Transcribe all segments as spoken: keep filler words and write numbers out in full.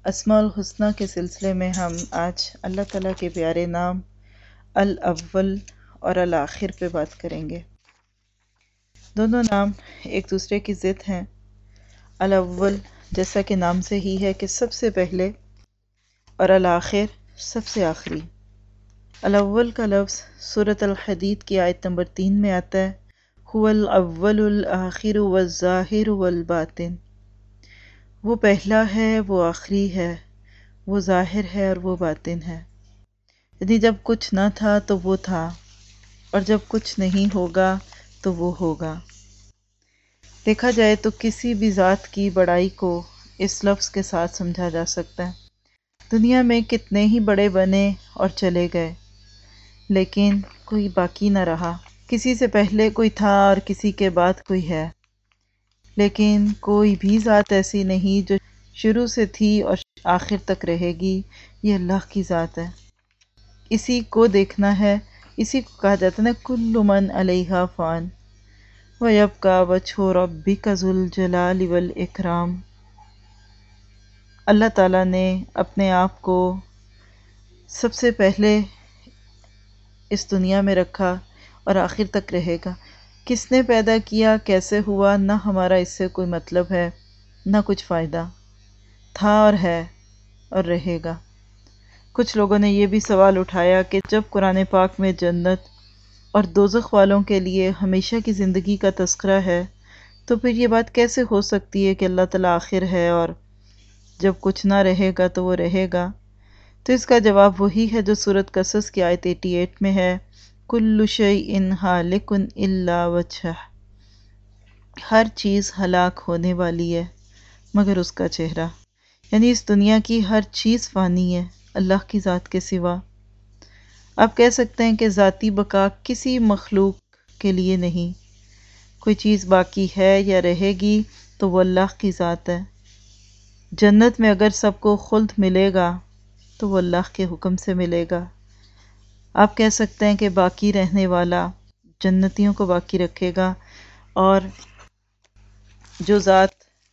اسماء الحسنی کے سلسلے میں ہم آج اللہ تعالیٰ کے پیارے نام الاول اور الآخر پہ بات کریں گے۔ دونوں نام ایک دوسرے کی ضد ہیں۔ الاول جیسا کہ نام سے ہی ہے کہ سب سے پہلے، اور الآخر سب سے آخری۔ الاول کا لفظ سورۃ الحدید کی آیت نمبر تین میں آتا ہے، هو الاول الآخر والظاہر والباطن۔ وہ پہلا ہے، وہ آخری ہے، وہ ظاہر ہے اور وہ باطن ہے۔ یعنی جب کچھ نہ تھا تو وہ تھا، اور جب کچھ نہیں ہوگا تو وہ ہوگا۔ دیکھا جائے تو کسی بھی ذات کی بڑائی کو اس لفظ کے ساتھ سمجھا جا سکتا ہے۔ دنیا میں کتنے ہی بڑے بنے اور چلے گئے، لیکن کوئی باقی نہ رہا۔ کسی سے پہلے کوئی تھا اور کسی کے بعد کوئی ہے، لیکن کوئی بھی ذات ایسی نہیں جو شروع سے تھی اور آخر تک رہے گی۔ یہ اللہ کی ذات ہے، اسی کو دیکھنا ہے۔ اسی کو کہا جاتا ہے نا، کل من علیہا فان وَيَبْقَى وَجْهُ رَبِّكَ ذُو الْجَلَالِ وَالْإِكْرَامِ۔ اللہ تعالیٰ نے اپنے آپ کو سب سے پہلے اس دنیا میں رکھا اور آخر تک رہے گا۔ کس نے پیدا کیا، کیسے ہوا، نہ ہمارا اس سے کوئی مطلب ہے، نہ کچھ فائدہ۔ تھا اور ہے اور رہے گا۔ کچھ لوگوں نے یہ بھی سوال اٹھایا کہ جب قرآن پاک میں جنت اور دوزخ والوں کے لیے ہمیشہ کی زندگی کا تذکرہ ہے، تو پھر یہ بات کیسے ہو سکتی ہے کہ اللہ تعالیٰ آخر ہے اور جب کچھ نہ رہے گا تو وہ رہے گا؟ تو اس کا جواب وہی ہے جو سورۃ قصص کی آیت اٹھاسی میں ہے، کل شیء ہالک الا وجہہ۔ ہر چیز ہلاک ہونے والی ہے مگر اس کا چہرہ۔ یعنی اس دنیا کی ہر چیز فانی ہے اللہ کی ذات کے سوا۔ آپ کہہ سکتے ہیں کہ ذاتی بقا کسی مخلوق کے لیے نہیں۔ کوئی چیز باقی ہے یا رہے گی تو وہ اللہ کی ذات ہے۔ جنت میں اگر سب کو خلد ملے گا تو وہ اللہ کے حکم سے ملے گا۔ آپ کہہ سکتے ہیں کہ باقی رہنے والا جنتیوں کو باقی رکھے گا، اور جو ذات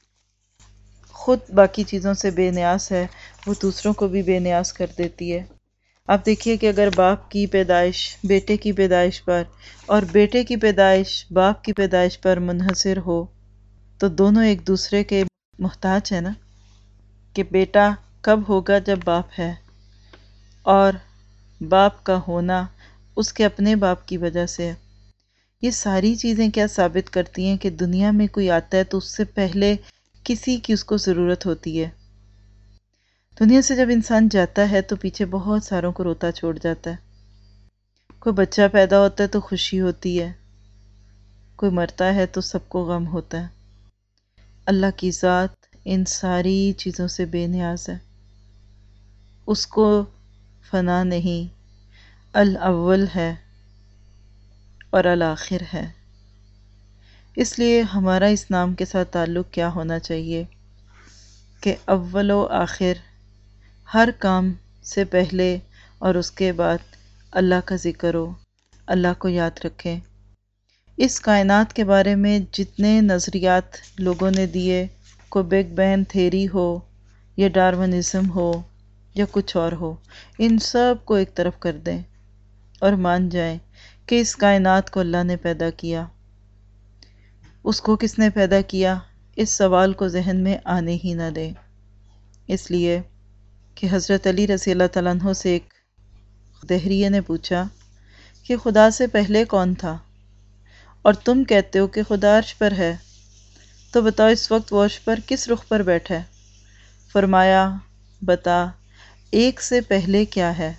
خود باقی چیزوں سے بے نیاز ہے وہ دوسروں کو بھی بے نیاز کر دیتی ہے۔ آپ دیکھیے کہ اگر باپ کی پیدائش بیٹے کی پیدائش پر اور بیٹے کی پیدائش باپ کی پیدائش پر منحصر ہو تو دونوں ایک دوسرے کے محتاج ہیں نا، کہ بیٹا کب ہوگا جب باپ ہے، اور باپ کا ہونا اس کے اپنے باپ کی وجہ سے ہے۔ یہ ساری چیزیں کیا ثابت کرتی ہیں کہ دنیا میں کوئی آتا ہے تو اس سے پہلے کسی کی اس کو ضرورت ہوتی ہے۔ دنیا سے جب انسان جاتا ہے تو پیچھے بہت ساروں کو روتا چھوڑ جاتا ہے۔ کوئی بچہ پیدا ہوتا ہے تو خوشی ہوتی ہے، کوئی مرتا ہے تو سب کو غم ہوتا ہے۔ اللہ کی ذات ان ساری چیزوں سے بے نیاز ہے، اس کو فنا نہیں، الاول ہے اور الآخر ہے۔ اس لیے ہمارا اس نام کے ساتھ تعلق کیا ہونا چاہیے کہ اول و آخر، ہر کام سے پہلے اور اس کے بعد اللہ کا ذکر ہو، اللہ کو یاد رکھیں۔ اس کائنات کے بارے میں جتنے نظریات لوگوں نے دیے، کوئی بگ بینگ تھیری ہو یا ڈارونزم ہو یا کچھ اور ہو، ان سب کو ایک طرف کر دیں اور مان جائیں کہ اس کائنات کو اللہ نے پیدا کیا۔ اس کو کس نے پیدا کیا، اس سوال کو ذہن میں آنے ہی نہ دیں۔ اس لیے کہ حضرت علی رضی اللہ تعالیٰ عنہ سے ایک دہریے نے پوچھا کہ خدا سے پہلے کون تھا، اور تم کہتے ہو کہ خدا عرش پر ہے، تو بتاؤ اس وقت وہ عرش پر کس رخ پر بیٹھا ہے؟ فرمایا، بتا ایک سے پہلے کیا ہے،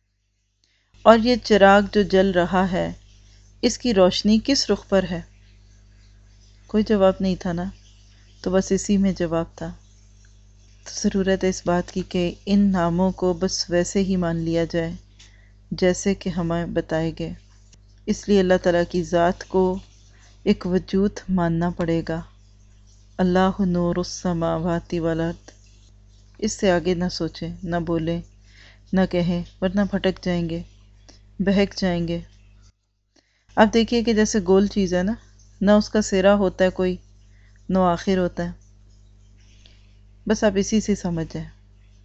اور یہ چراغ جو جل رہا ہے اس کی روشنی کس رخ پر ہے؟ کوئی جواب نہیں تھا نا، تو بس اسی میں جواب تھا۔ تو ضرورت ہے اس بات کی کہ ان ناموں کو بس ویسے ہی مان لیا جائے جیسے کہ ہمیں بتائے گئے۔ اس لیے اللہ تعالیٰ کی ذات کو ایک وجود ماننا پڑے گا۔ اللہ نور السماوات والارض، اس سے آگے نہ سوچیں، نہ بولیں، نہ کہیں، ورنہ بھٹک جائیں گے، بہک جائیں گے۔ آپ دیکھیے کہ جیسے گول چیز ہے نا، نہ اس کا سرا ہوتا ہے کوئی، نہ آخر ہوتا ہے، بس آپ اسی سے سمجھ جائیں۔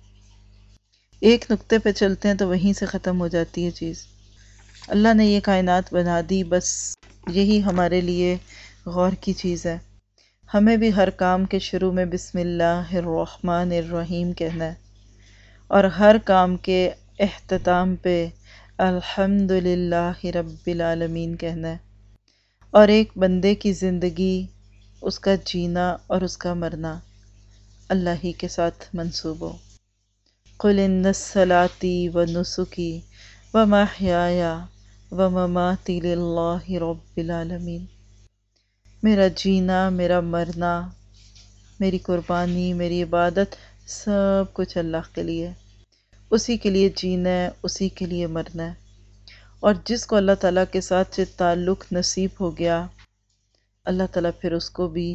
ایک نقطے پہ چلتے ہیں تو وہیں سے ختم ہو جاتی ہے چیز۔ اللہ نے یہ کائنات بنا دی، بس یہی ہمارے لیے غور کی چیز ہے۔ ہمیں بھی ہر کام کے شروع میں بسم اللہ الرحمن الرحیم کہنا ہے، اور ہر کام کے اختتام پہ الحمد للہ رب العالمین کہنا ہے۔ اور ایک بندے کی زندگی، اس کا جینا اور اس کا مرنا اللہ ہی کے ساتھ منسوب ہو۔ قل ان صلاتي ونسكي ومحیاي ومماتی للہ رب العالمین۔ میرا جینا، میرا مرنا، میری قربانی، میری عبادت، سب کچھ اللہ کے لیے، اسی کے لیے جینا ہے، اسی کے لیے مرنا ہے۔ اور جس کو اللہ تعالیٰ کے ساتھ سے تعلق نصیب ہو گیا، اللہ تعالیٰ پھر اس کو بھی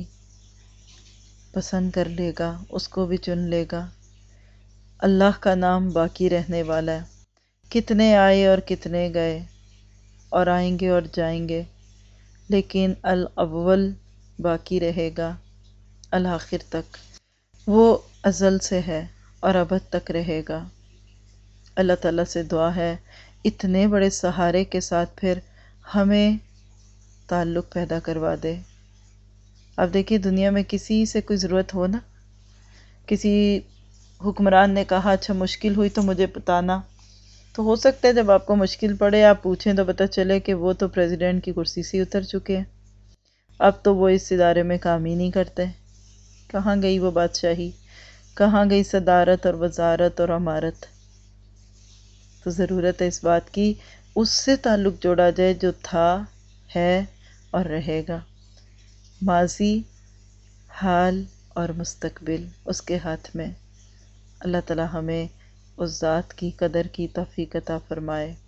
پسند کر لے گا، اس کو بھی چن لے گا۔ اللہ کا نام باقی رہنے والا ہے، کتنے آئے اور کتنے گئے، اور آئیں گے اور جائیں گے، لیکن الاول باقی رہے گا الآخر تک۔ وہ ازل سے ہے اور ابد تک رہے گا۔ اللہ تعالیٰ سے دعا ہے اتنے بڑے سہارے کے ساتھ پھر ہمیں تعلق پیدا کروا دے۔ اب دیکھیے دنیا میں کسی سے کوئی ضرورت ہو نا، کسی حکمران نے کہا اچھا مشکل ہوئی تو مجھے بتانا، تو ہو سکتا ہے جب آپ کو مشکل پڑے آپ پوچھیں تو پتہ چلے کہ وہ تو پریزیڈنٹ کی کرسی سے اتر چکے ہیں، اب تو وہ اس ادارے میں کام ہی نہیں کرتے۔ کہاں گئی وہ بادشاہی، کہاں گئی صدارت اور وزارت اور امارت؟ تو ضرورت ہے اس بات کی اس سے تعلق جوڑا جائے جو تھا، ہے اور رہے گا۔ ماضی، حال اور مستقبل اس کے ہاتھ میں۔ اللہ تعالی ہمیں اس ذات کی قدر کی توفیق عطا فرمائے۔